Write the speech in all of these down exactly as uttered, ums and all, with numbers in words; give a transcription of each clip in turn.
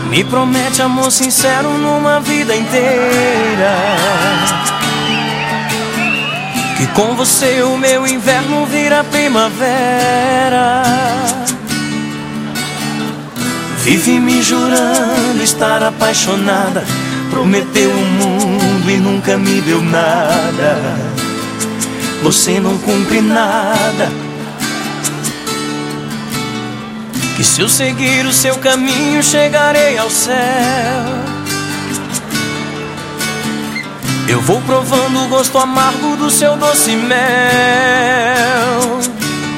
Me promete amor sincero numa vida inteira, que com você o meu inverno vira primavera. Vive me jurando estar apaixonada, prometeu o mundo e nunca me deu nada. Você não cumpre nada, que se eu seguir o seu caminho chegarei ao céu. Eu vou provando o gosto amargo do seu doce mel.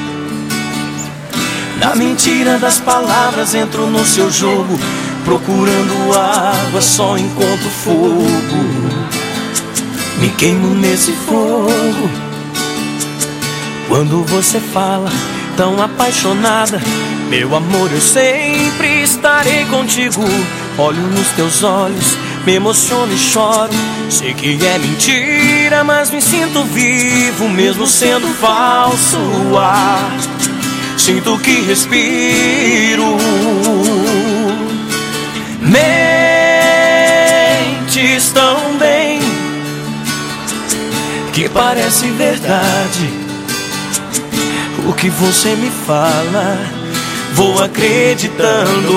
Na mentira das palavras entro no seu jogo, procurando água só encontro fogo. Me queimo nesse fogo. Quando você fala tão apaixonada, meu amor, eu sempre estarei contigo. Olho nos teus olhos, me emociono e choro. Sei que é mentira, mas me sinto vivo, mesmo sendo falso o ar. Sinto que respiro. Mentes tão bem que parece verdade o que você me fala. Vou acreditando.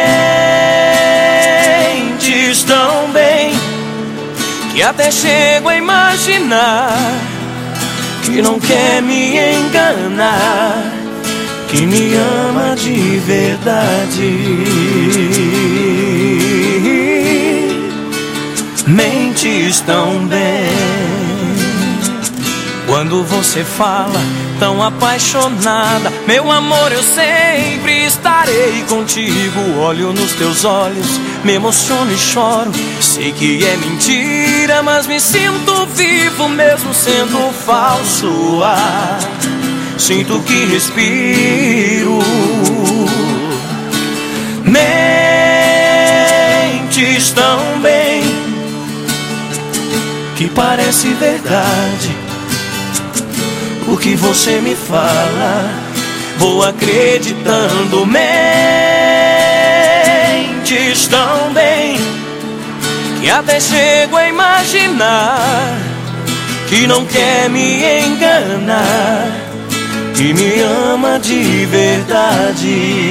Mentes tão bem que até chego a imaginar que não quer me enganar, que me ama de verdade. Mentes tão bem. Quando você fala tão apaixonada, meu amor, eu sempre estarei contigo. Olho nos teus olhos, me emociono e choro. Sei que é mentira, mas me sinto vivo, mesmo sendo falso ar. Sinto que respiro. Mentes tão bem que parece verdade o que você me fala. Vou acreditando. Mentes tão bem que até chego a imaginar que não quer me enganar, que me ama de verdade.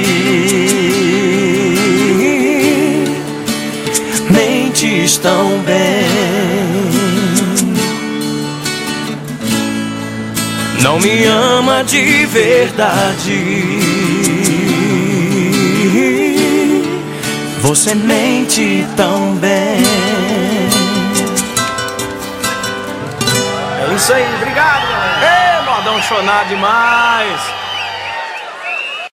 Mentes tão bem. Não me ama de verdade. Você mente tão bem. É isso aí, obrigado, galera. Ê, modão chonar demais.